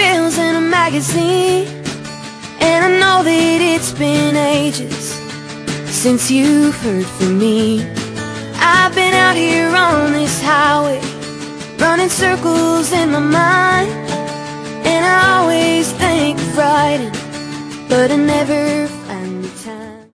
reels in a magazine, and I know that it's been ages since you've heard from me. I've been out here on this highway, running circles in my mind, and I always think of writing, but I never